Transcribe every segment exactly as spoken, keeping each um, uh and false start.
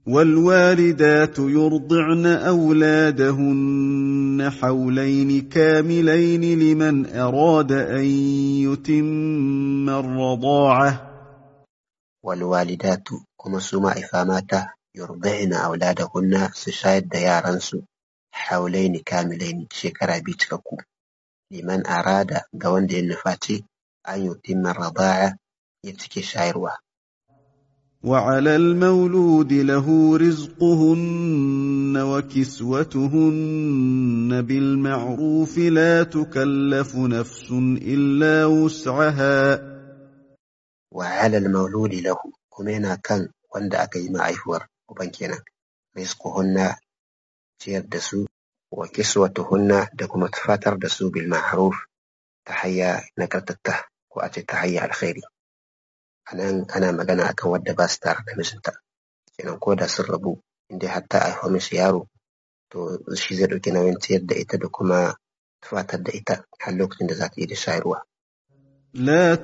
والوالدات يرضعن أولادهن حولين كاملين لمن أراد أن يتم الرضاعة والوالدات كما سما إفاماتا يرضعن أولادهن سشاهد ديارانسو حولين كاملين شكرا بيتككو لمن أراد قوان دي النفاتي أن يتم الرضاعة يتكي شايروا. وعلى المولود له رزقهن وكسوتهن بالمعروف لا تكلف نفس إلا وسعها. وعلى المولود له كمينا كان وند أكيما عيفور وبنكينا رزقهن تير دسو وكسوتهن دكما تفاتر دسو بالمعروف تحيا نكرتته وأتي تحيا الخيري. anan ana magana akan wadda ba su tare da mijinta kenan ko da sun rabu inda hatta a haifa mishi yaro to shi zai dauki nauyin ciyar da ita da kuma tufatar da ita har lokacin da za ta yi da shayarwa. لا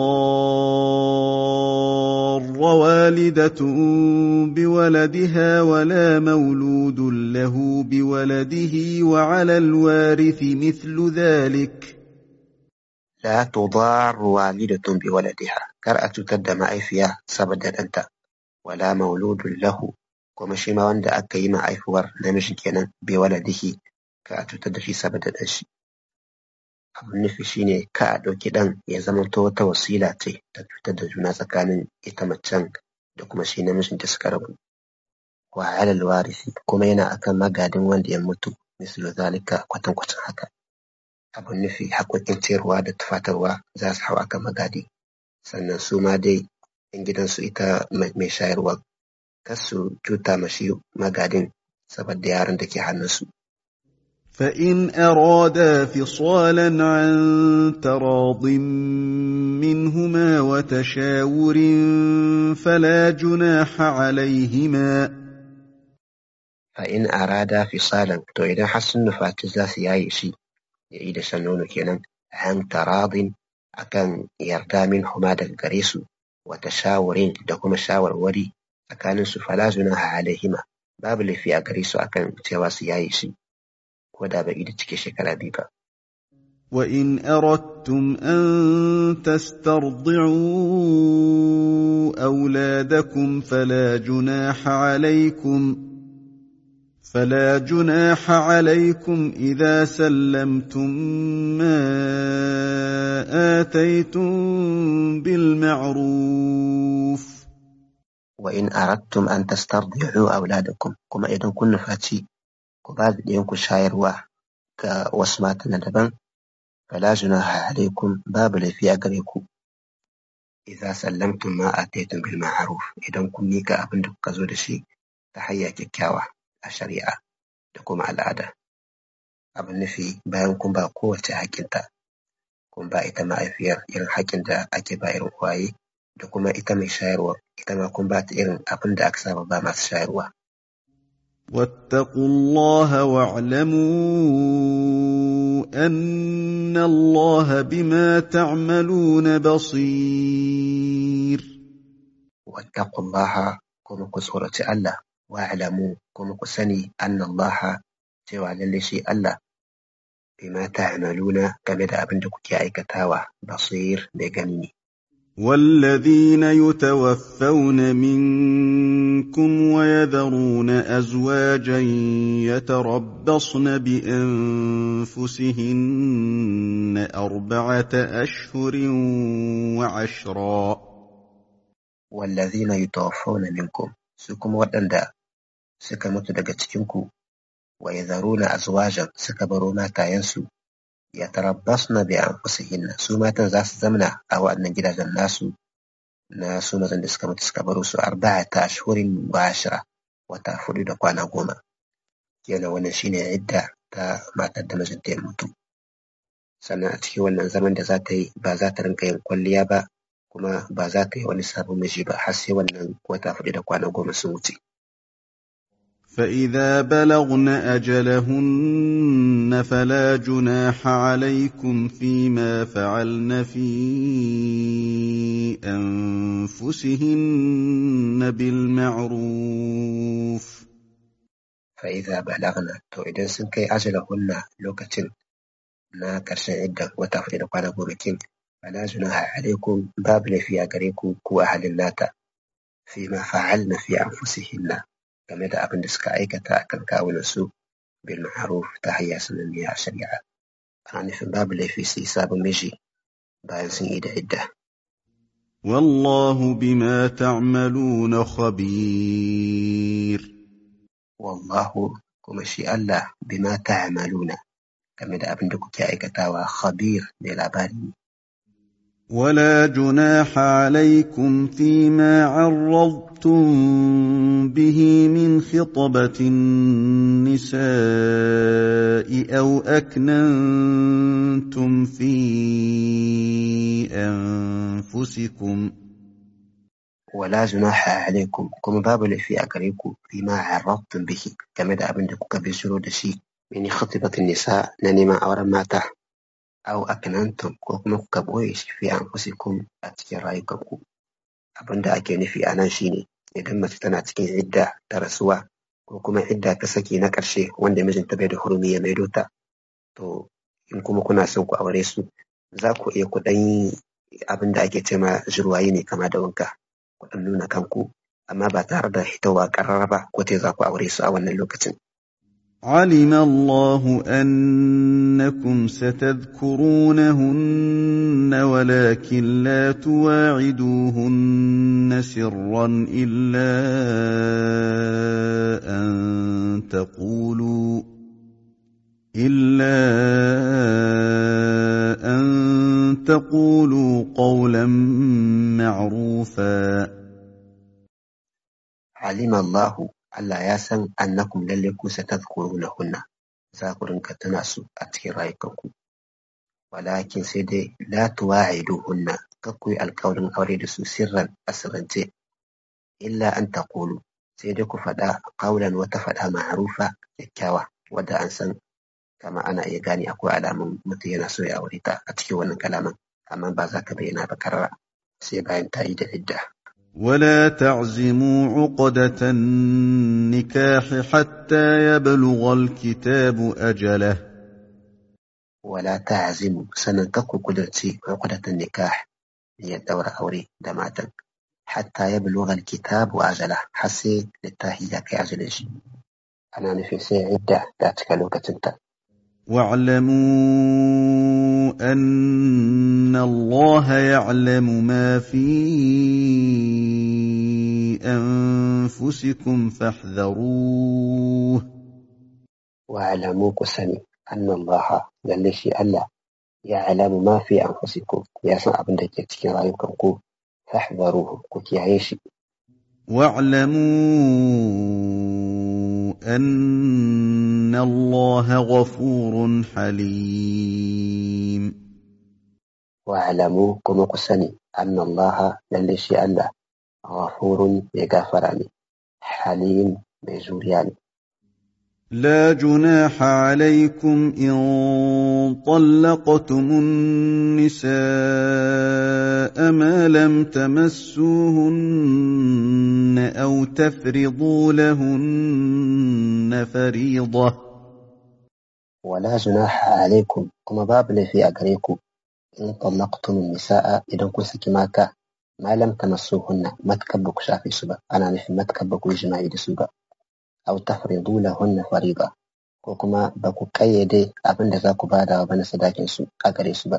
تضار والدة بولدها ولا مولود له بولده وعلى الوارث مثل ذلك. لا تضار والدة بولدها كرأة تدى معيفيا سبدا أنت ولا مولود له كما شما وند أكي معيفور نمشي كينا بولده كرأة تدى في سبدا أشي abin nufi shine ka a ɗauki ɗan ya zamanto wata wasila ce ta cutar da juna tsakanin ita macen da kuma shi namijin da suka rabu. Wa alal warisi kuma yana akan magadin wanda ya mutu mislu zalika kwatankwacin haka. Abin nufi haƙoƙin ciyarwa da tufatarwa za su hau akan magadi sannan su ma dai in gidansu ita mai shayarwa kar su cuta mashi magadin saboda yaran da ke hannunsu. فإن أرادا فصالا عن تراض منهما وتشاور فلا جناح عليهما. فإن أرادا فصالا تو إذا حسن فاتزا سياي شي يعيد سنون كينا عن تراض أكن يردا منهما دقريسو وتشاور دكما شاور وري أكانسو فلا جناح عليهما باب اللي في أقريسو أكن تيوا سياي شي ودا بإيد تكي شكرا بيبا. وإن أردتم أن تسترضعوا أولادكم فلا جناح عليكم فلا جناح عليكم إذا سلمتم ما آتيتم بالمعروف. وإن أردتم أن تسترضعوا أولادكم كما إذن كن فاتي وبعد ينكو شايروا كوسماتنا دبن فلا جناح عليكم باب لي في أقريكم إذا سلمتم ما آتيتم بالمعروف إذن كن ميكا أبندك كزود شيء تحيا كيكاوة الشريعة تقوم على العادة abin nufi bayan kun ba kowace hakinta kun ba ita ma'aifiyar irin hakin da ake ba irin kwaye da kuma ita mai shayarwa ita ma kun ba ta irin abin da aka saba ba masu shayarwa. واتقوا الله واعلموا أن الله بما تعملون بصير. واتقوا الله كم كسورة الله واعلموا كم كسني أن الله سوى للشي الله بما تعملون كمد أبندك كي كتاوى بصير بجنني. والذين يتوفون منكم ويذرون أزواجا يتربصن بأنفسهن أربعة أشهر وعشرا. والذين يتوفون منكم سكم ودندا سكمت دقتكمكم ويذرون أزواجا سكبروا ما تاينسوا يتربصن بأنفسهن سوما تنزاس زمنا أو أن نجد الناس ناس مزن دسكمت سكبروا أربعة أشهر وعشرة وتأفر دقوانا قوما كينا ونشين عدة تا ما تدمجن تيموتو سنة أتكي ونن زمن دزاتي بازات رنكين كوليابا كما بازاتي ونساب مجيبا حسي ونن وتأفر دقوانا قوما سوتي. فإذا بلغن أجلهن فلا جناح عليكم فيما فعلن في أنفسهن بالمعروف فإذا بلغنا تو إذن سنكي أجلهن لوكتين na ƙarshen idda wata huɗu da kwana gobekin fala junaha alaikum babu laifi a gare ku ko ahalin nata fi ma fa'alna fi anfusihinna game da abin da suka aikata akan kawunan su bil ma'ruf ta hanyar sananniya a shari'a. Ana nufin babu laifi su yi sabon miji bayan sun yi da idda. والله بما تعملون خبير. والله kuma shi Allah bima ta'maluna game da abin da kuke aikatawa khabir mai labari ne. ولا جناح عليكم فيما عرضتم به من خطبة النساء أو أكننتم في أنفسكم. ولا جناح عليكم كما باب لفي أكريكم فيما عرضتم به كما دا أبن دكوك بشرو دشي من خطبة النساء ننما أورا ماتا أو أكننتم كما كبويش في أنفسكم أتكي رأيكم أبن دا أكيني في أناشيني إذن ما تتناتكين عدة ترسوا وكما عدة كسكي نكرشي وان دا مجن تبيد حرمية ميدوتا تو إنكم كنا سوكو أوريسو ذاكو إيكو دين أبن دا أكي تما جروعيني كما دونكا kuɗin nuna kanku amma ba tare da hitowa ƙarara ba ko te za ku aure su a wannan lokacin. علم الله أنكم ستذكرونهن ولكن لا تواعدوهن سرا إلا أن تقولوا إلا أن تقولوا قولا معروفا. علم الله ألا ياسن أنكم لليكو ستذكرونهن ذاكرن كتناسو أتكي رايكم ولكن سيدي لا تواعدوهن كقوي القول أريد سرا أسرنتي إلا أن تقولوا سيدي كفدا قولا وتفدا معروفا كاوة ودا أنسان كما أنا إيغاني أكو على متينا سويا وريتا أتكي ونن كلاما أما بازاك بينا بكرر سيباين تايد العدة. ولا تعزموا عقدة النكاح حتى يبلغ الكتاب أجله. ولا تعزموا سننككو قدرتي عقدة النكاح هي الدورة أوري دماتا حتى يبلغ الكتاب أجله حسي للتاهية كأجلش أنا نفسي عدة ذاتك لوكة. واعلموا أن الله يعلم ما في أنفسكم فاحذروه. واعلموا كسني أن الله للشي ألا يعلم ما في أنفسكم يسمع بندك يتكي رأيكم فاحذروه كتيعيشي. واعلموا أن الله غفور حليم. واعلموا كما قسني أن الله للشي ألا غفور يغفرني حليم بجورياني. لا جناح عليكم إن طلقتم النساء ما لم تمسوهن أو تفرضوا لهن فريضة. ولا جناح عليكم كما باب لي في أقريكم إن طلقتم النساء إذا كنت ماتا ما لم تمسوهن ما تكبك شافي سبا أنا نفي ما تكبك وجماعي دي سبا أو تفرضوا لهن فريضة وكما بكو قيدي أبن ذاكو بادا وبن صداكين سو أقري سبا.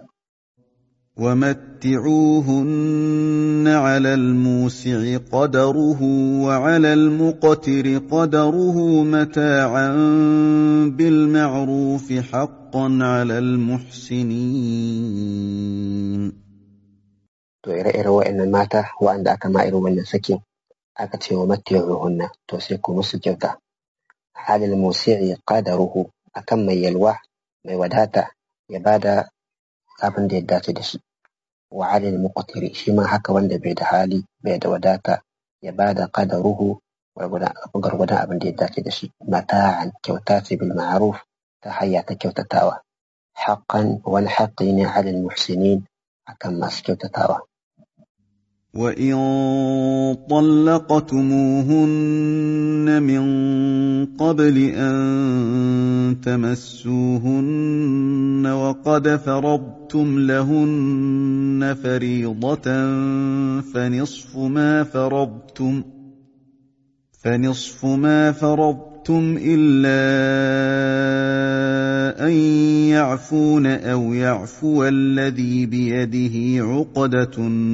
ومتعوهن على الموسع قدره وعلى المقتر قدره متاعا بالمعروف حقا على المحسنين. تو ire-ire wa'annan mata wa'anda aka ma irin wannan sakin aka ce wa matti'uhunna to sai ku musu kyauta halil musi'i qadaruhu akan mai yalwa mai wadata ya bada abin da ya dace da shi wa halil muqtiri shi ma haka wanda bai da hali bai da wadata ya bada qadaruhu gwargwadon abin da ya dace da shi mata'an kyauta ce bil ma'ruf ta hayya ta kyautatawa haqqan wani haqqi ne halil muhsinin akan masu kyautatawa. وإن طلقتموهن من قبل أن تمسوهن وقد فرضتم لهن فريضة فنصف ما فرضتم فنصف ما فرضتم إلا أن يعفون أو يعفو الذي بيده عقدة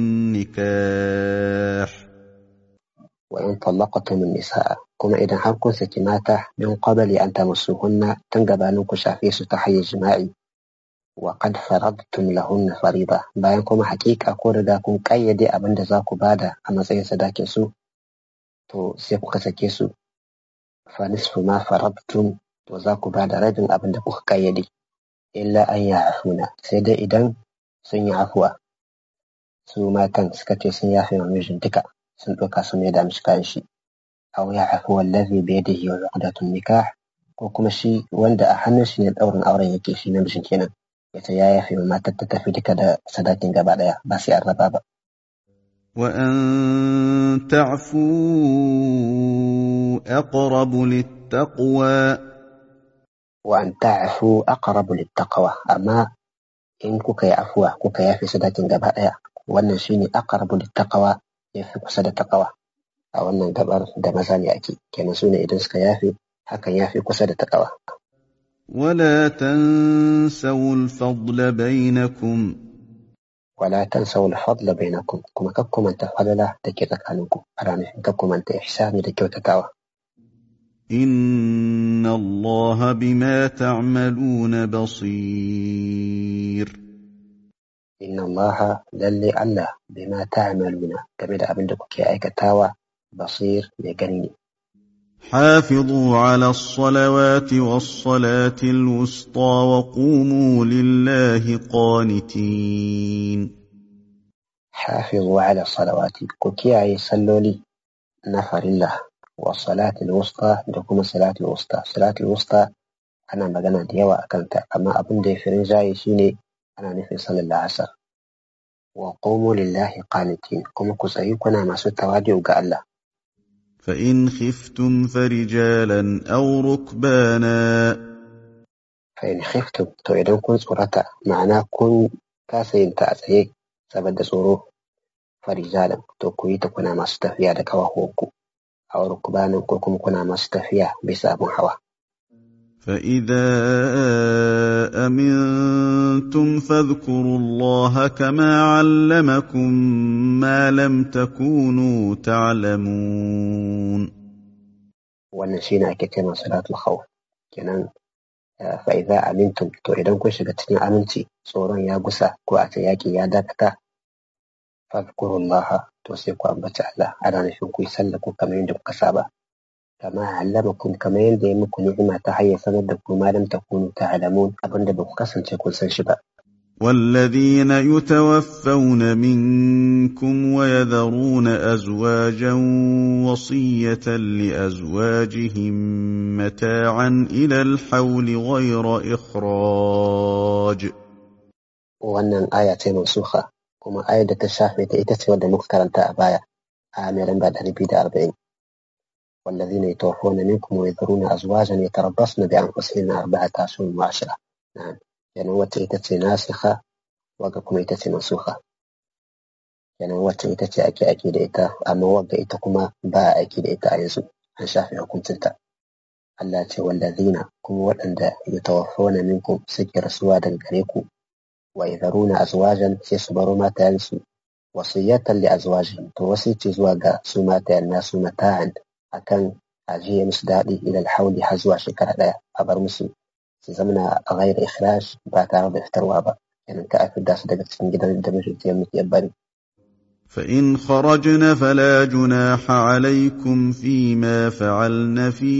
النكاح. وإن طلقتم النساء كما إذا حركوا سكماتا من قبل أن تمسوهن تنقبانك شافيس تحيي جماعي وقد فرضتم لهن فريضة بيانكم حقيقة أقول لكم كيدي أبن ذاك بعد أما سيسداك سو to sai kuka sake su fa nisfu ma faradtum to za ku ba da rabin abin da kuka kayyade illa an ya afuna sai dai idan sun yi afuwa su matan suka ce sun yafe wa mijin duka sun ɗauka sun mai da mishi kayan shi aw ya afu wallazi bi yadihi uqdatun nikah ko kuma shi wanda a hannun shi ne daurin auren yake shi na mijin kenan yace ya yafe wa matar ta tafi duka da sadakin gaba daya ba sai an raba ba. وأن تعفوا أقرب للتقوى وأن تعفوا أقرب للتقوى أما إن كوكا يعفوا كوكا يافي سدات قبائع وأن شيني أقرب للتقوى يافي كسد التقوى أو أن قبر دمزان يأتي كان سوني إذن سكا يافي حكا يافي كسد التقوى. ولا تنسوا الفضل بينكم ولا تنسوا الفضل بينكم كما كبكم أنت فضلا تكيتك عنكم أراني كبكم أنت إحساني لكيوتا تاوى. إن الله بما تعملون بصير. إن الله للي الله بما تعملون كمدى أبندك كي أيك تاوى بصير يقنيني. حافظوا على الصلوات والصلاة الوسطى وقوموا لله قانتين. حافظوا على الصلوات كوكي أي صلولي نفر الله والصلاة الوسطى لكم الصلاة الوسطى. الصلاة الوسطى أنا مغانا ديوا أكنت أما أبن دي فرنجاي شيني أنا نفي صلى الله عليه وسلم. وقوموا لله قانتين كم كسيكنا ما ستواجه الله. فإن خفتم فرجالا أو ركبانا. فإن خفتم تو إذن كن صورتا معنا كن كاسين تأسيه سبد صوروه فرجالا تو كويتا كنا ما ستفيا دكوا هوكو أو ركبانا كوكم كنا ما ستفيا بساب حوا. فإذا أمنتم فاذكروا الله كما علمكم ما لم تكونوا تعلمون. ونسينا كتنا صلاة الخوف كنان. فإذا أمنتم تو إذن كن شغتنا أمنتي صورا يا قسا كواتي ياكي يا داكتا فاذكروا الله توسيكوا أنبتا الله أنا نفنكو يسلكوا كما يندب كسابا كما علمكم كما يندمكم نعمة تحيي سندكم ما لم تكونوا تعلمون أبن دبك قسم تكون سنشبا. والذين يتوفون منكم ويذرون أزواجا وصية لأزواجهم متاعا إلى الحول غير إخراج. وأن آية منسوخة كما آية تشافي تأتي ودى مذكرا تأبايا آمرا بعد ربيد أربعين. والذين يتوفون منكم ويذرون أزواجا يتربصن بأنفسهن أربعة أشهر وعشرة. نعم يعني هو تأتي ناسخة وقكم يتأتي منسوخة يعني هو تأتي أكي أكيد إتا أما وقع إتكما باء أكيد إتا يزو عن شافي حكم تلتا. التي والذين كم وأن يتوفون منكم سكر سوادا غريكو ويذرون أزواجا يصبروا ما تنسوا وصية لأزواجهم توسيت زواجا سمات الناس متاعا أكن أجي مسدادي إلى الحول حزوا شكرا لا أبر مسلم زمنا غير إخراج بعد افتروا با يعني كأف الداس دقت جدا دمج التيمت يبري. فإن خرجن فلا جناح عليكم فيما فعلن في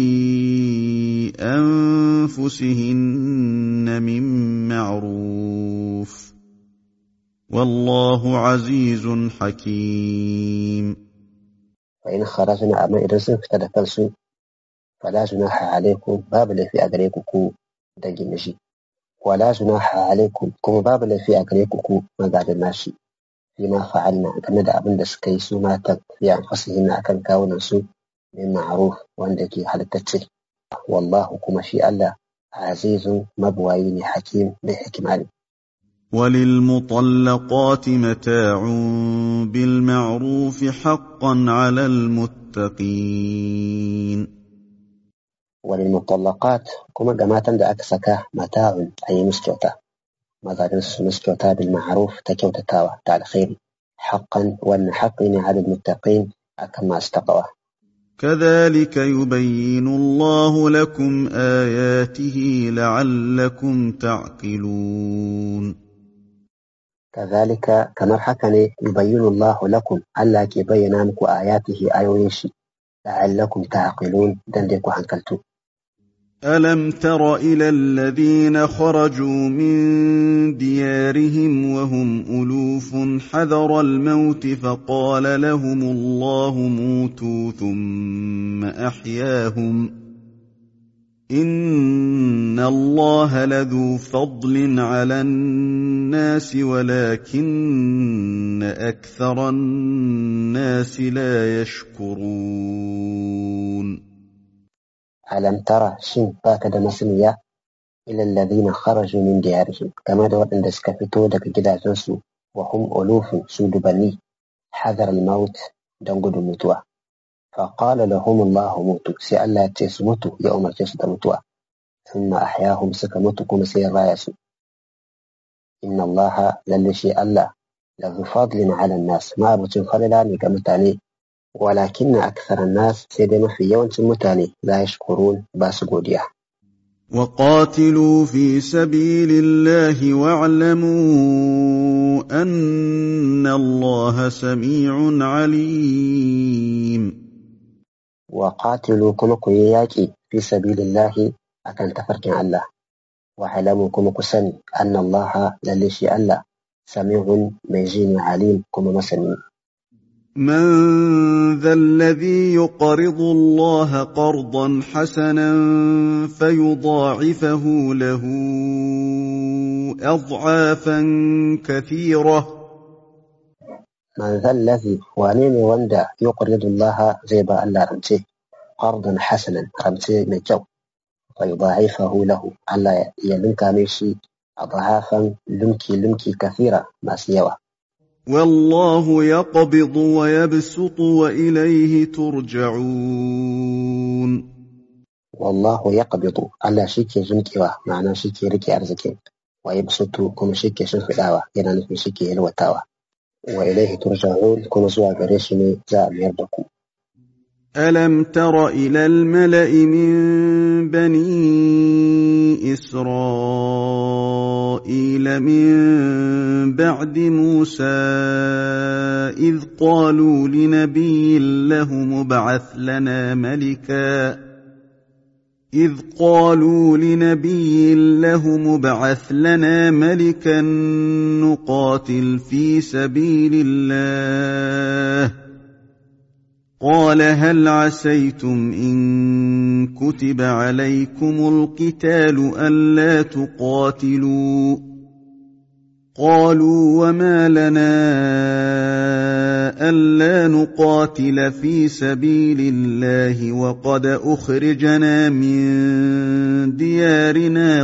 أنفسهن من معروف والله عزيز حكيم. فإن خرجنا أما إذا سنفت دفلسوا فلا جناح عليكم باب لي في أغريكم دقي نجي ولا جناح عليكم كم باب لي في أغريكم مقعد الناشي فيما فعلنا كما دا أبن دسكي سوماتا في أنفسهن أكن كاونا سو min ma'ruf wanda ke halittacce wallahu kuma shi Allah azizun mabwayi ne hakim mai hikima ne. وللمطلقات متاع بالمعروف حقا على المتقين. وللمطلقات كما جماعة دا أكسكا متاع أي مسكوتا ماذا مسكوتا بالمعروف تكوتا تاوى تعالى خير حقا وأن حقين على المتقين أكما استقوى. كذلك يبين الله لكم آياته لعلكم تعقلون. كذلك كما حكني يبين الله لكم ألا كيبين لكم آياته آيوينشي لعلكم تعقلون دندكوا هنكلتو. ألم تر إلى الذين خرجوا من ديارهم وهم ألوف حذر الموت فقال لهم الله موتوا ثم أحياهم إن الله لذو فضل على الناس ولكن أكثر الناس لا يشكرون. ألم ترى شن باكد مسنية إلى الذين خرجوا من ديارهم كما دوات أن دسكفتو دك جدا جنسو وهم ألوف سود بني حذر الموت دنقد المتوى فقال لهم الله موتوا سألا تسمتوا يوم الجسد متوى ثم أحياهم سكمتكم سير رايسوا إن الله للشيء الله لذو فضل على الناس ما أبتن فضلاني كمتاني ولكن أكثر الناس سيدنا في يوم المتاني لا يشكرون باسقوديا. وقاتلوا في سبيل الله واعلموا أن الله سميع عليم. وقاتلوا كما كياكي في سبيل الله أكن تفركن الله واعلموا كما كسن أن الله للشي الله سميع ميجين عليم كما مسنين. من ذا الذي يقرض الله قرضا حسنا فيضاعفه له أضعافا كثيرة. من ذا الذي وانين وندا يقرض الله زيبا الله رمتي قرضا حسنا رمتي مجو فيضاعفه له على يلنك ميشي أضعافا لمكي لمكي كثيرة ما سيوا. والله يقبض ويبسط وإليه ترجعون. والله يقبض على شيكي جنكوا معنى شيكي ركي أرزكي ويبسط كم شيكي شنفداوة يعني في شيكي الوتاوة وإليه ترجعون كم زوا غريشني زا ميردكم. ألم تر إلى الملأ من بني إسرائيل من بعد موسى إذ قالوا لنبي له مبعث لنا ملكا إذ قالوا لنبي له مبعث لنا ملكا نقاتل في سبيل الله قال هل عسيتم إن كتب عليكم القتال ألا تقاتلوا قالوا وما لنا ألا نقاتل في سبيل الله وقد أخرجنا من ديارنا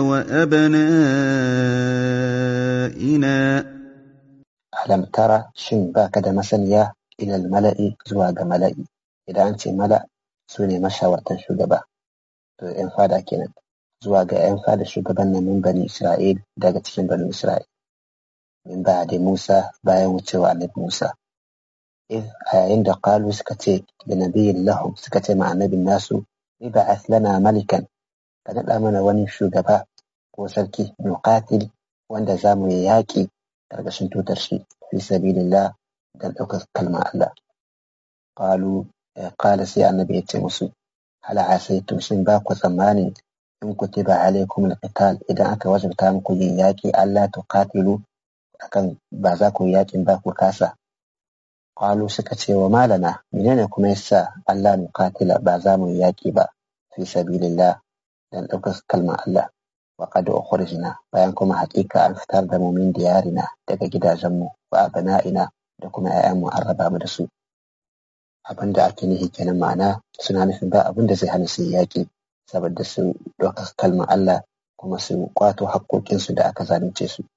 وأبنائنا. ألم ترى شن باكد مسنيا إلى الملأ زواج ملأ إذا أنت ملأ سوني مشاورة شجبة إنفادا كنا زواج إنفاد شجبة من بني إسرائيل دقت بني إسرائيل من بعد موسى بايم وعلى موسى إذ عند قالوا سكتي لنبي لهم سكتي مع النبي الناس ابعث لنا ملكا فنأمن وني شجبة وسلكي نقاتل وأن زامو ياكي ترقشن توترشي في سبيل الله dan ɗaukar kalmar Allah. Qalu qala sai annabi ya ce musu hal asaitum shin ba ku tsammanin in kutiba alaikum alqital idan aka wajabta muku yin yaki Allah tuqatilu akan ba za ku yakin ba ku kasa. Qalu suka ce wa malana menene kuma yasa Allah nuqatila ba za mu yaki ba fi sabilillah dan ɗaukar kalmar Allah wa qad ukhrijna bayan kuma haƙiƙa an fitar da mu min diyarina daga gidajenmu wa abana'ina da kuma ‘ya'yanmu an raba mu da su. abinda ake nihi kenan, ma'ana suna nufin ba abinda zai hana su yaƙi saboda su ɗaukaka kalmar Allah kuma su kwato haƙƙoƙinsu da aka zalunce su.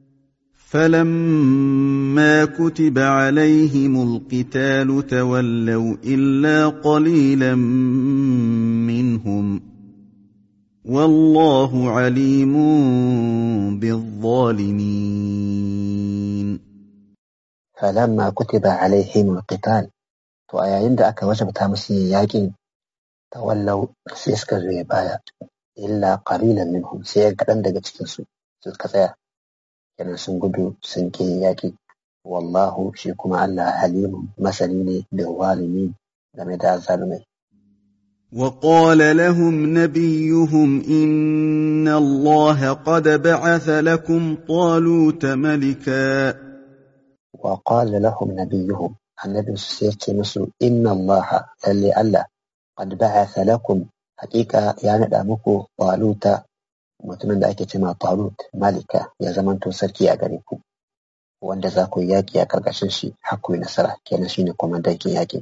فلما كتب عليهم القتال تولوا إلا قليلا منهم والله عليم بالظالمين. فلما كتب عليهم القتال to a yayin da aka wajabta musu yin yaƙin tawallau sai suka zo baya illa qalilan minhum sai kaɗan daga cikin su suka tsaya kenan sun gudu sun ke yaƙi. Wallahu shi kuma Allah halimun masani ne da zalimi game da zalimai. وقال لهم نبيهم إن الله قد بعث لكم طالوت ملكا. وقال لهم نبيهم النبي سيرتي مسو إن الله للي الله قد بعث لكم حقيقة يعني دامكو طالوت mutumin da ake cewa Talut malika ya zamanto sarki a gare ku wanda za ku yaki a karkashin shi har ku yi nasara kenan shine komandankin yaki.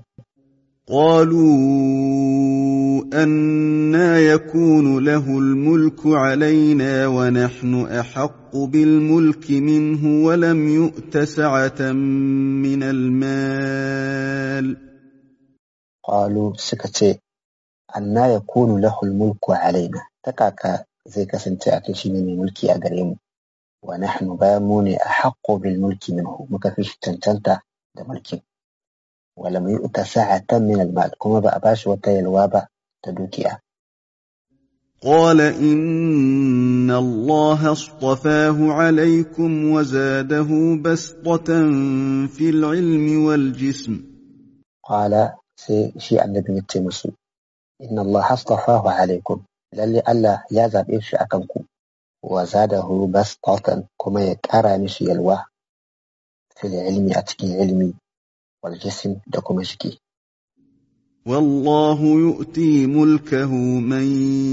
قالوا أنا يكون له الملك علينا ونحن أحق بالملك منه ولم يؤت سعة من المال. قالوا سكتي أنا يكون له الملك علينا تكاكا zai kasance a kai shi ne mai mulki a gare mu wa nahnu bamu ne a haqqo bil mulki minhu muka fi cancanta da mulkin wa lam yu'ta sa'atan min al mal kuma ba a bashi wata yalwa ba ta dukiya. qala inna allaha astafahu alaykum wa zadahu bastatan fil ilmi wal jism. qala sai shi annabi ya ce musu inna allaha astafahu alaykum lalle Allah ya zaɓe shi a kanku wa zadahu bastatan kuma ya ƙara mishi yalwa fil ilmi a cikin ilmi wal jism da kuma jiki. wallahu yu'ti mulkahu man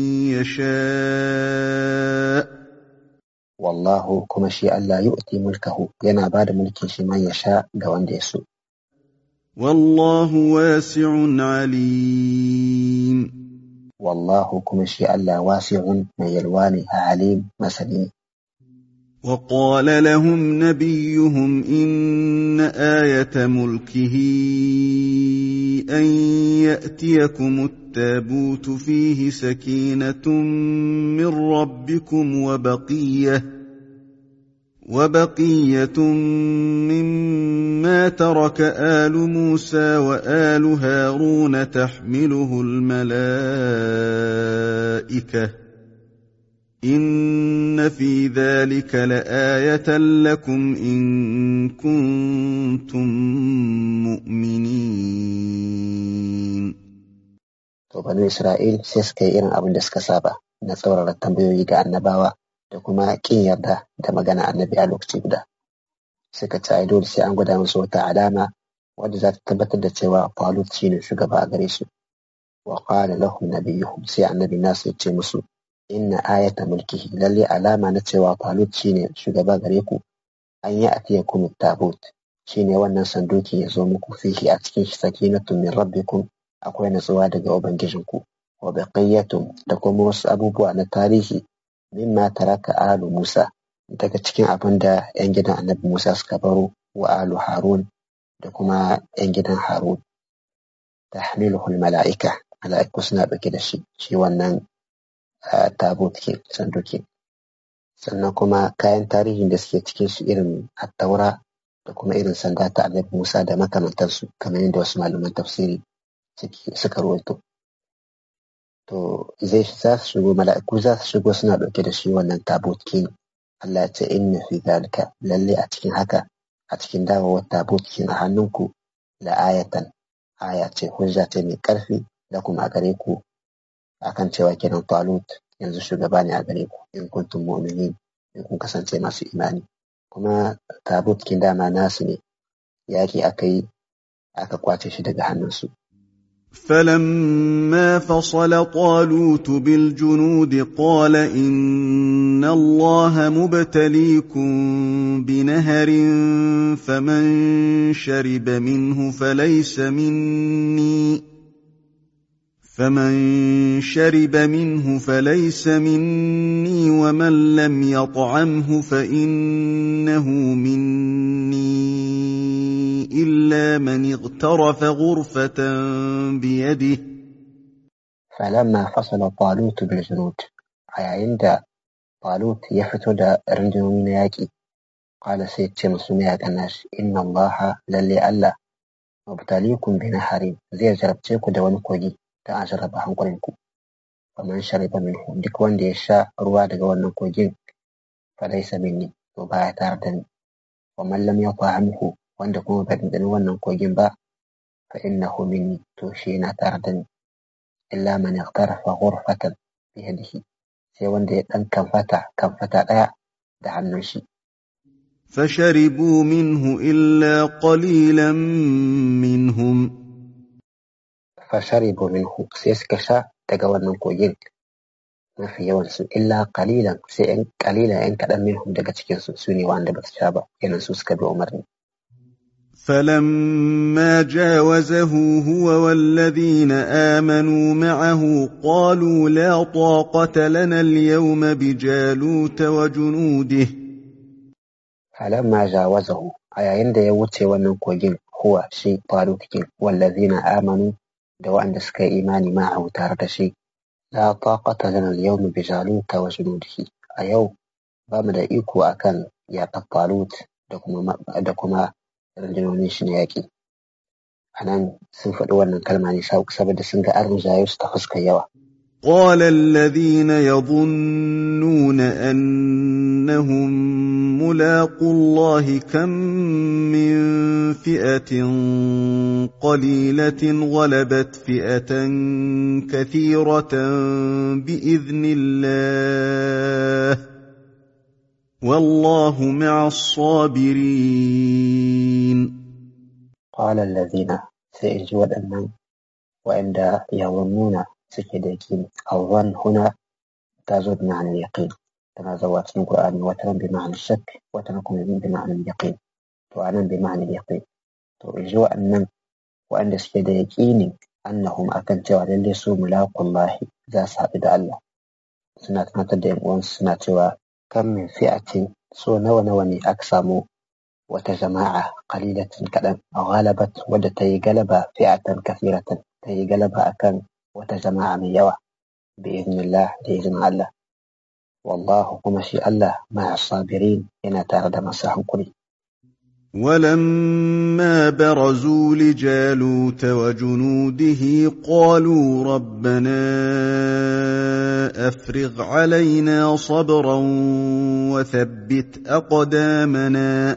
yasha. wallahu kuma shi Allah yu'ti mulkahu yana bada mulkin shi man yasha ga wanda ya so. wallahu wasi'un alim. والله كما شاء الله واسع من يلواني عليم مسلم. وقال لهم نبيهم إن آية ملكه أن يأتيكم التابوت فيه سكينة من ربكم وبقية وبقية مما ترك آل موسى وآل هارون تحمله الملائكة إن في ذلك لآية لكم إن كنتم مؤمنين. بنو إسرائيل سيسكي إيران أبن دسك سابا نصور التنبيو يقع النباوة da kuma kin yarda da magana annabi a lokaci guda suka ci ai dole sai an gwada musu wata alama wadda za ta tabbatar da cewa Talut shine shugaba a gare su. wa qala lahum nabiyuhum sai annabi nasu ya ce musu inna ayata mulkihi lalle alama na cewa Talut shine shugaba gare ku an yi atiyakum tabut shine wannan sanduki ya zo muku fihi a cikin shi sakinatun min rabbikum akwai natsuwa daga ubangijinku wa baqiyatun da kuma wasu abubuwa na tarihi mimma taraka alu Musa daga cikin abin da ‘yan gidan annabi Musa suka baro wa alu Harun da kuma ‘yan gidan Harun. Tahmiluhul mala'ika, mala'iku suna ɗauke da shi, shi wannan tabut ke sanduki. Sannan kuma kayan tarihin da suke cikin shi irin attaura da kuma irin sanda ta annabi Musa da makamantarsu kamar yadda wasu malaman tafsiri suka ruwaito. To zai za su shigo mala'iku za su shigo suna ɗauke da shi wannan tabut kin. Allah ya ce inna fi zalika lalle a cikin haka a cikin dawowar tabut kin a hannunku la ayatan aya ce hujja ce mai ƙarfi da kuma a gare ku akan cewa kenan Talut yanzu shugaba ne a gare ku in kuntum mu'minin in kun kasance masu imani. Kuma tabut kin dama nasu ne yaki aka yi aka kwace shi daga hannunsu. فلما فصل طالوت بالجنود قال إن الله مبتليكم بنهر فمن شرب منه فليس مني فمن شرب منه فليس مني ومن لم يطعمه فإنه مني إلا من اغترف غرفة بيده. فلما فصل طالوت بالجنود عند طالوت يفتد رندون ياكي قال سيد مسلمي الناس إن الله للي ألا مبتليكم بنهر زي جربتيكو دوان كوجي ta jarraba hankulinku faman shariba minhu duk wanda ya sha ruwa daga wannan kogin falaisa minni to baya tare da ni wa man lam yata'amhu wanda kuma bai dandani wannan kogin ba fa innahu minni to shi yana tare da ni illa man iqtarafa ghurfatan bi yadihi sai wanda ya dan kamfata kamfata daya da hannun shi فشربوا منه إلا قليلا منهم فشربوا منه سيسكشا تجاوزنا كوجين ما في يوانسو إلا قليلا سين قليلا إن كلام منهم دقتك سوني وعند بتشابه ينسوس كبر أمرني. فلما جاوزه هو والذين آمنوا معه قالوا لا طاقة لنا اليوم بجالوت وجنوده. فلما جاوزه أي عند يوتي ونن كوجين هو شيء طالوت والذين آمنوا دو أن سكى إيماني معه تاردشي لا طاقة لنا اليوم بجالوت وجنوده أيو بامدا إيكو أكن يا طالوت دكما دكما رجلونيش نياكي أنا سنفد وانا كلمة نساوك سبب سنجا أرنجا يستخص كيوا. قال الذين يظنون أنهم ملاقوا الله كم من فئة قليلة غلبت فئة كثيرة بإذن الله والله مع الصابرين. قال الذين سيجوا الأمن وعند يظنون سكدكين الظن هنا تزود معنى اليقين تنازوات القرآن وتنم بمعنى الشك وتنكم بمعنى اليقين وأنا بمعنى اليقين ترجوا أن وأن سكدكين أنهم أكن جوال اللي سو ملاقوا الله ذا سابد الله سنة نتدين وانسنة كم من فئة سو نو نوني أكسامو وتجماعة قليلة كلام غلبت ودتي قلب فئة كثيرة تي قلب أكن وتجماعة من يوى بإذن الله بإذن الله والله ومشي الله مع الصابرين إن تارد مساهم كلي. ولما برزوا لجالوت وجنوده قالوا ربنا أفرغ علينا صبرا وثبت أقدامنا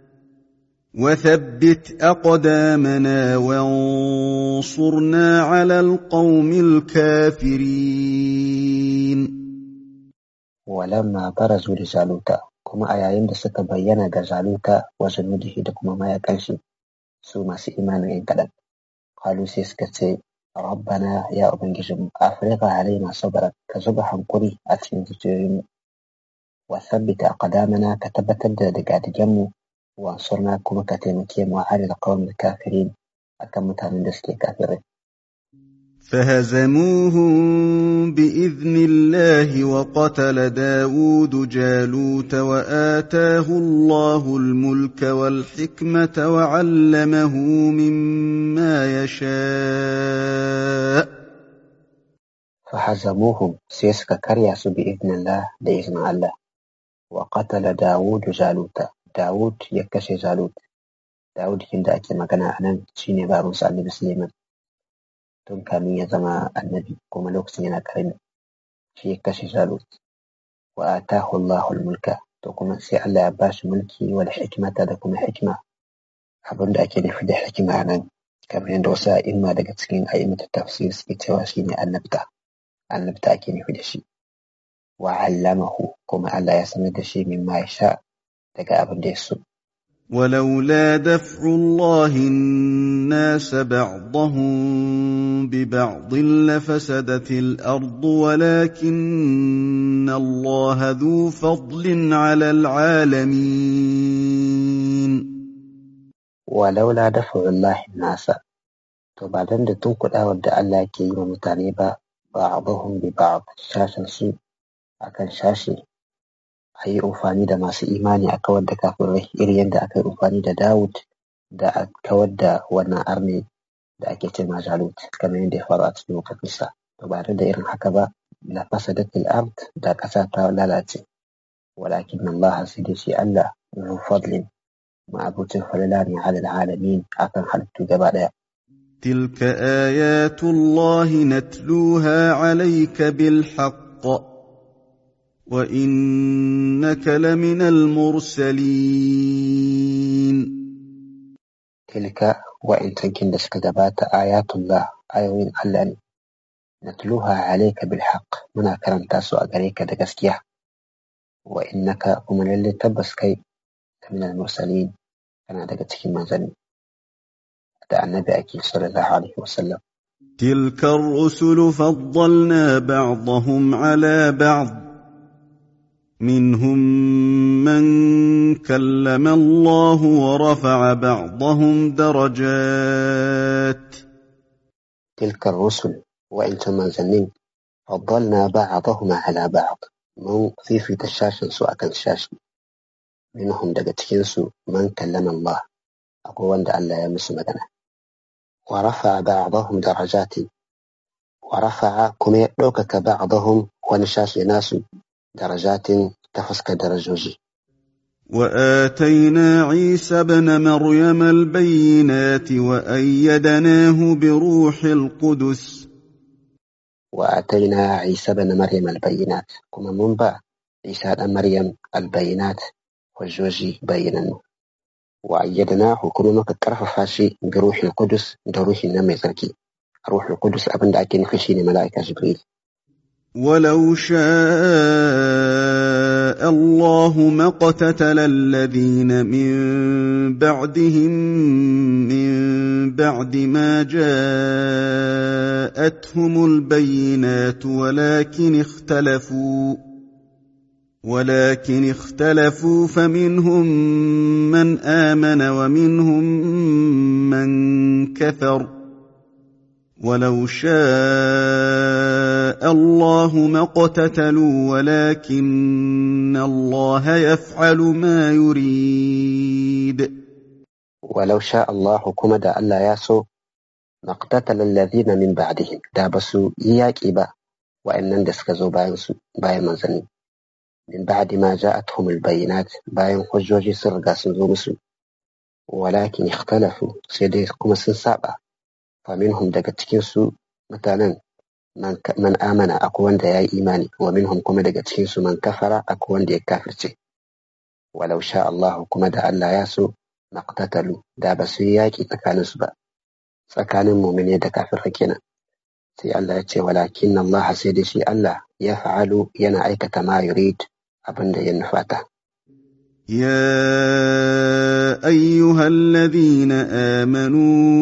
وثبت أقدامنا وانصرنا على القوم الكافرين. ولما برزوا لجالوت كما آيين دسك بينا جالوت وجنوده دكما ما يكنشي سوما سي إيمان إن كدن قالوا سيسكتي ربنا يا أبنجم أفرغ علينا صبرا كزبحا قري أتين تجرين وثبت أقدامنا كتبت دقات جمو وانصرنا كما كتمكيم وعلى القوم الكافرين أكمتها من دسك كافرين. فهزموهم بإذن الله وقتل داود جالوت وآتاه الله الملك والحكمة وعلمه مما يشاء. فهزموهم سيسك كرياس بإذن الله بإذن الله وقتل داود جالوت داود يكشي جالوت داود كندا أكي مكانا أنا شيني بارونس النبي سليمان tun kamin ya zama annabi kuma lokacin yana karami shi ya kashe Jalut wa atahu Allahu al-mulka to kuma sai Allah ya bashi mulki wal hikmata da kuma hikma abinda ake nufi da hikima nan kamar yadda wasu a'imma daga cikin a'immat tafsir suke cewa shine annabta annabta ake nufi da shi wa allamahu kuma Allah ya sanar da shi mimma ya sha daga abin da ya so ولولا دفع الله الناس بعضهم ببعض لفسدت الأرض ولكن الله ذو فضل على العالمين. ولولا دفع الله الناس to ba dan da tunkuɗawar da Allah ke yi wa mutane ba ba'dhum bi ba'd shashin su akan shashi ayi amfani da masu imani a kawar da kafirai irin yadda aka yi amfani da Dawud da a kawar da wannan arne da ake ce ma Jalut kamar yadda ya faru a cikin kafisa to ba da irin haka ba la fasadatil ard da ƙasa ta lalace walakin Allah sai da shi Allah zu fadlin ma'abucin falala ne ala alamin akan halittu gaba daya. تلك آيات الله نتلوها عليك بالحق وإنك لمن المرسلين. تلك وإن تنكن دسك دبات آيات الله آيوين الله نتلوها عليك بالحق منا كرم تاسو أغريك دقسكيا وإنك ومن اللي تبسكي من المرسلين كان دقتك منزلين دع النبي أكيد صلى الله عليه وسلم. تلك الرسل فضلنا بعضهم على بعض منهم من كلم الله ورفع بعضهم درجات. تلك الرسل وإن تمازنين فضلنا بعضهم على بعض من في في تشاش سوء كان شاش منهم دقتكنسو من كلم الله أقوى أن الله يمس مدنه ورفع بعضهم درجات ورفع كم يدوكك بعضهم ونشاش ناس درجات تفسك درجوجي. وآتينا عيسى بن مريم البينات وأيدناه بروح القدس. وآتينا عيسى بن مريم البينات كما منبع عيسى بن مريم البينات والجوجي بينا وأيدناه كما مكرف فاشي بروح القدس دروح النمي زركي روح القدس أبن داكين خشيني ملائكة جبريل. ولو شاء الله ما اقتتل الذين من بعدهم من بعد ما جاءتهم البينات ولكن اختلفوا ولكن اختلفوا فمنهم من آمن ومنهم من كفر ولو شاء الله ما اقتتلوا ولكن الله يفعل ما يريد. ولو شاء حكم كما ألا ياسو مقتتل الذين من بعدهم دابسوا إياك إبا وإن ندسكزوا باين منزلين من بعد ما جاءتهم البينات باين حجوجي سرقا سنزو مسو ولكن اختلفوا سيدي كما سنسابا فمنهم دقتكنسو مثلا من, من آمن أكوان دي إيماني ومنهم كما دقتكنسو من كفر أكوان دي كافرتي. ولو شاء الله كما دا ألا ياسو مقتتلوا دابسوا إياكي تكانوا سبا فكان المؤمنين دا كافر فكينا سي الله يتي ولكن الله سيدي شي الله يفعل ينعيك ما يريد أبن دا ينفاته. يا أيها الذين آمنوا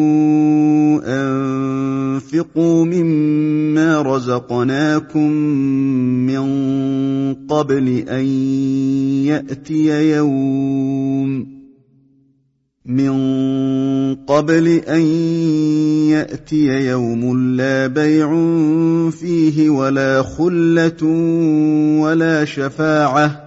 أنفقوا مما رزقناكم من قبل أن يأتي يوم من قبل أن يأتي يوم لا بيع فيه ولا خلة ولا شفاعة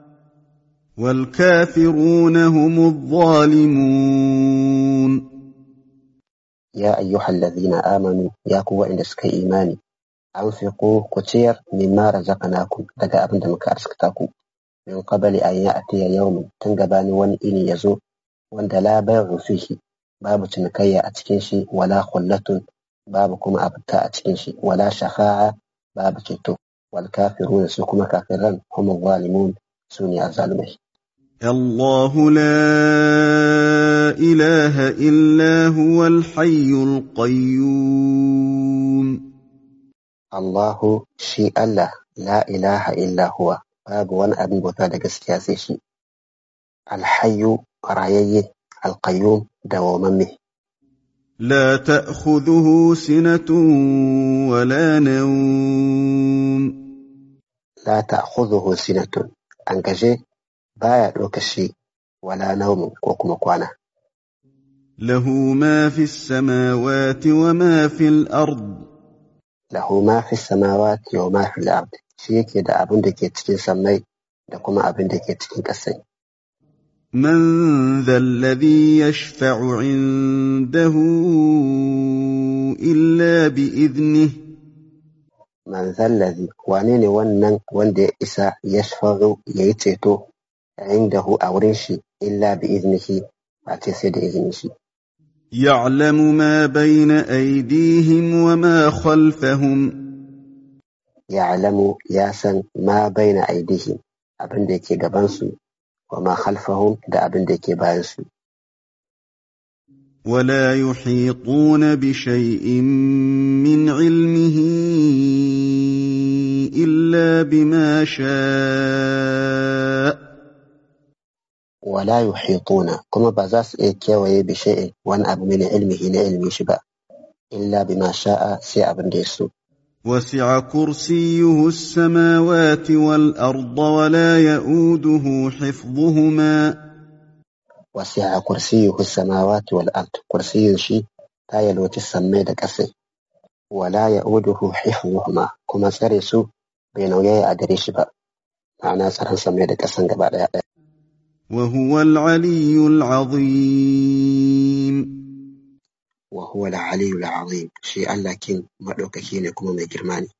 والكافرون هم الظالمون. يا أيها الذين آمنوا يا قوة إن سك إيماني أنفقوا كتير مما رزقناكم دقا أبن دمك أرسكتاكم من قبل أن يأتي يوم تنقباني وان إني يزو وان لا بيع فيه باب تنكيا أتكنشي ولا خلة بابكم أبتا أتكنشي ولا شفاعة باب تتو والكافرون سكما كافرا هم الظالمون سوني الظالمين. الله لا إله إلا هو الحي القيوم. الله شيء الله لا إله إلا هو باب وان أبن بوتا دقس كاسي شيء الحي rayayye alqayyum dawwamamme لا تأخذه سنة ولا نوم la ta'khudhuhu sinatun an gaje baya ɗauka shi wala naumun ko kuma kwana له ما في السماوات وما في الأرض lahu ma fi samawati wa ma fil ard shi yake da abin da ke cikin sammai da kuma abin da ke cikin ƙasai. من ذا الذي يشفع عنده إلا بإذنه Man zallazi wane ne wannan wanda ya isa yashfa'u yayi ceto indahu a wurin shi illa bi iznihi ba ce sai da izinin shi. يعلم ما بين أيديهم وما خلفهم Ya'lamu ya san ma baina aidihim abin da yake gaban su wa ma khalfahum da abin da yake bayan su. ولا يحيطون بشيء من علمه إلا بما شاء Wala yuhituna kuma ba za su iya kewaye bi shay'in wani abu min ilmihi na ilmi shi ba illa bima sha'a sai abin da ya so. وسع كرسيه السماوات والأرض ولا يئوده حفظهما Wasi'a kursiyuhu samawati wal ard kursiyun shi ta yalwaci sammai da ƙasai wala ya'uduhu hifdhuhuma kuma tsare su bai nauyaya a gare shi ba ma'ana tsaron sammai da ƙasan gaba ɗaya ɗaya. وهو العلي العظيم wa huwa al-aliyyul azim shi Allah kin madaukaki ne kuma mai girma ne.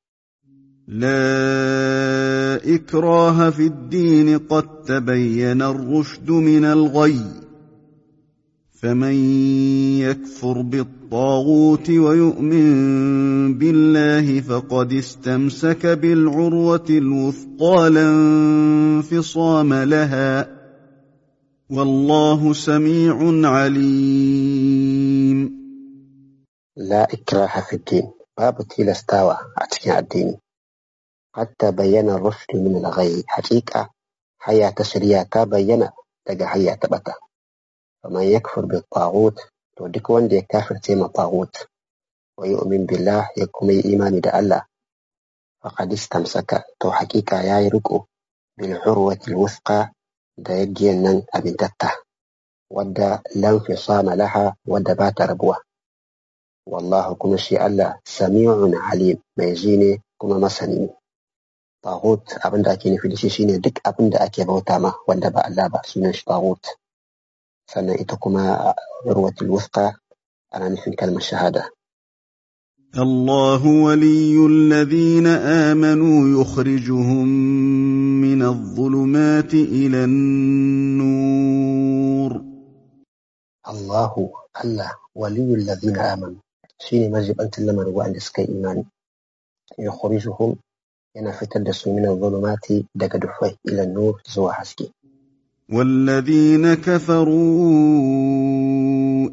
لا إكراه في الدين قد تبين الرشد من الغي فمن يكفر بالطاغوت ويؤمن بالله فقد استمسك بالعروة الوثقى لا انفصام لها والله سميع عليم. La ikraha fi din babu tilastawa a cikin addini. Hatta bayyana rushd min al-ghayy haqiqa haya ta shari'a ta bayyana daga haya ta bata. Faman yakfur bi taghut to duk wanda ya kafirce ma taghut wa yu'min billah ya kuma yi imani da Allah faqad istamsaka to haqiqa yayi riko bil urwati al-wuthqa da yagiyan nan abin tatta wadda lam fisama laha wadda ba ta rabuwa. Wallahu kuma shi Allah sami'un alim mai ji ne kuma masani ne. Taghut abin da ake nufi da shi shine duk abin da ake bauta ma wanda ba Allah ba sunan shi taghut. Sannan ita kuma urwatul wuthqa ana nufin kalmar shahada. الله ولي الذين آمنوا يخرجهم من الظلمات إلى النور. Allahu Allah waliyul ladina amanu shine majibantin lamarin wa'anda suka yi imani. Yukhrijuhum yana fitar da su min adh-dhulumati daga dufai ila nur zuwa haske. والذين كفروا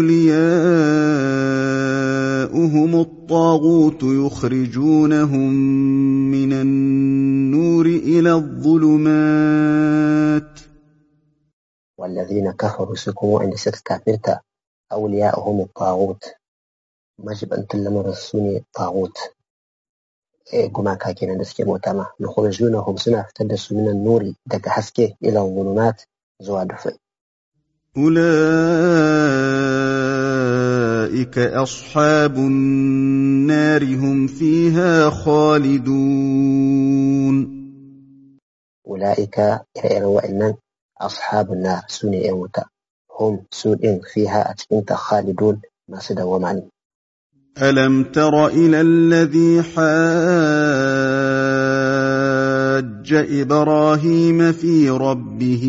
أولياؤهم الطاغوت يخرجونهم من النور إلى الظلمات. والذين كفروا سكوا عند ست كافرتا أولياؤهم الطاغوت majibantin lamarin su ne taghut gumaka kenan da suke bauta ma yukhrijunahum suna fitar da su minan nuri daga haske ila dhulumat zuwa dufai. أولئك أصحاب النار هم فيها خالدون. أولئك إلى وإنن أصحاب النار سنة أوتا هم سنة فيها أتكنت خالدون ما سدوا معني. ألم تر إلى الذي حاج إبراهيم في ربه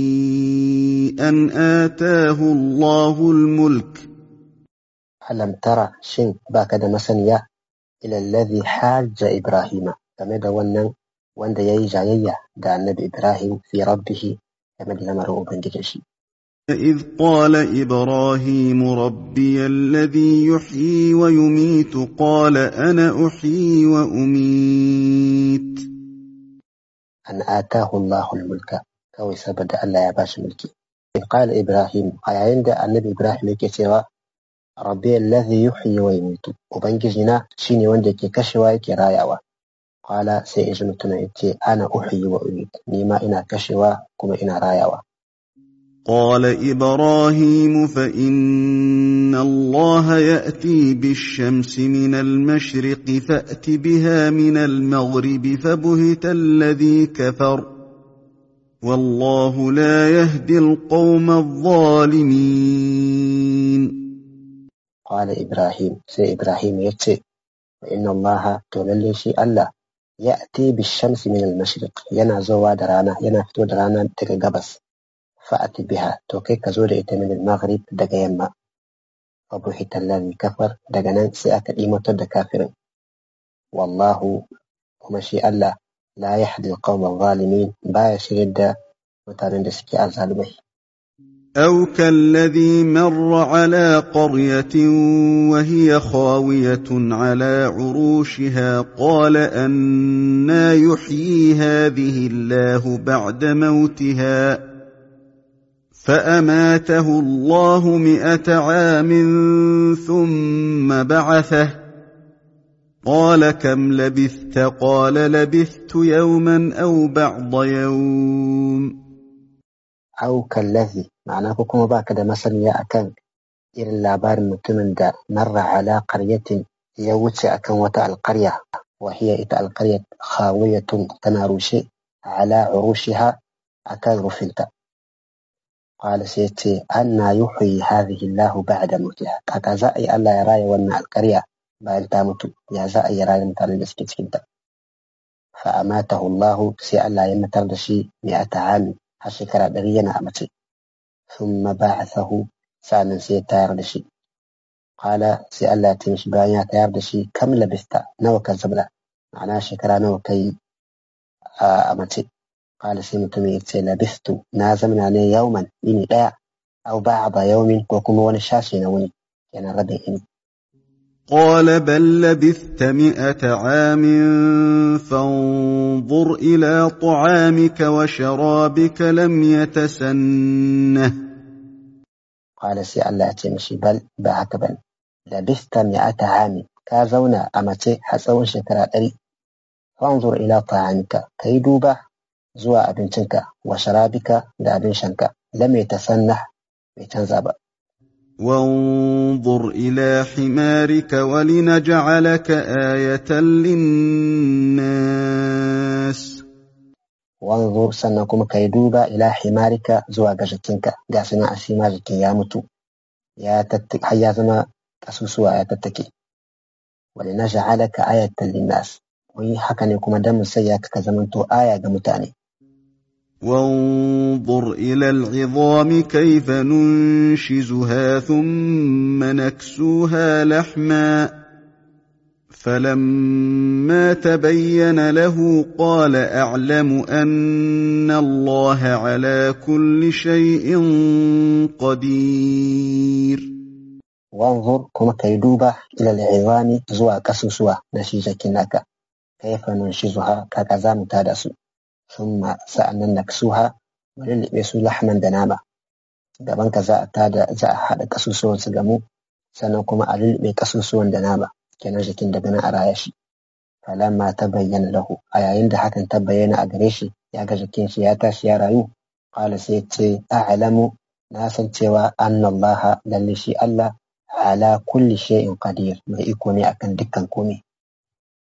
أن آتاه الله الملك. ألم ترى شن باكد مسنيا إلى الذي حاج إبراهيم كما دوانا وند يجايا دا النبي إبراهيم في ربه كما لمرؤ بنجشي. إذ قال إبراهيم ربي الذي يحيي ويميت قال أنا أحيي وأميت. أن آتاه الله الملك كوي سبد ألا يباش ملكي qala Ibrahim a yayin da annabi Ibrahim yake cewa rabbi alladhi yuhyi wa yumiitu ubangijina shine wanda yake kashewa yake rayawa. Qala sai in mutumin yace ana uhyi wa umiitu ni ma ina kashewa kuma ina rayawa. قال إبراهيم فإن الله يأتي بالشمس من المشرق فأت بها من المغرب فبهت الذي كفر والله لا يهدي القوم الظالمين. قال إبراهيم سي إبراهيم يتي فإن الله تولي شيء الله يأتي بالشمس من المشرق ينا زوا درانا ينا فتو درانا تكغبس فأتي بها توكي كزود من المغرب دقا يما فبهت الذي كفر دقنا سيأك إيمة دكافر والله ومشي الله لا يهدي القوم الظالمين بايا شرد متارين سكي الظالمين. أو كالذي مر على قرية وهي خاوية على عروشها قال أنى يحيي هذه الله بعد موتها فأماته الله مئة عام ثم بعثه قال كم لبثت قال لبثت يوما أو بعض يوم. أو كالذي معناه كما باكد مثلا يا أكن إلى اللابار متمن دا مر على قرية يوتي أكن وتاء القرية وهي إتاء القرية خاوية تناروشي على عروشها أكن رفلت قال سيتي أنا يحيي هذه الله بعد موتها كذا الله يراي ونا القرية بعد تامت يا زا يراي متان دسكيتكنت فأماته الله سي الله يمتر دشي مئة عام هالشكرا درينا أمتي ثم بعثه سانا سي تاير دشي قال سي الله تمش بايا تاير دشي كم لبثت نو كذبلا معناها شكرا نو كي أمتي قال سي متمي لبثت نازمنا عليه يوما إني لا أو بعض يوم وكم ونشاشي نوني كان ردي إني. قال بل لبثت مئة عام فانظر إلى طعامك وشرابك لم يتسنه. قال سي الله تمشي بل بعك بل لبثت مئة عام كازونا أمتي حسون شكرا أري فانظر إلى طعامك كيدوبة زوا أبنتك وشرابك دا أبنشنك لم يتسنه بتنزاب. وانظر إلى حمارك ولنجعلك آية للناس. وانظر سنكم كيدوبا إلى حمارك زوا جتنك قاسنا أسيمارك يا متو يا تتك حيازنا كسوسوا يا تتكي ولنجعلك آية للناس وي حكا نكم دم سياك كزمنتو آية جمتاني. وانظر إلى العظام كيف ننشزها ثم نكسوها لحما فلما تبين له قال أعلم أن الله على كل شيء قدير. وانظر كما كيدوبة إلى العظام زوا كسوسوا نشيجة كناك كيف ننشزها ككزام تادسو ثم سألنا نكسوها وللبسوا لحما دناما gaban ka za a tada za a haɗa kasusuwan su gamu sannan kuma a lulluɓe kasusuwan da nama kenan jikin daga nan a raya shi. falamma ta bayyana lahu a yayin da hakan ta bayyana a gare shi ya ga jikin shi ya tashi ya rayu qala sai ce a'lamu na san cewa annallaha lalle shi Allah ala kulli shay'in qadir mai iko ne akan dukkan komai.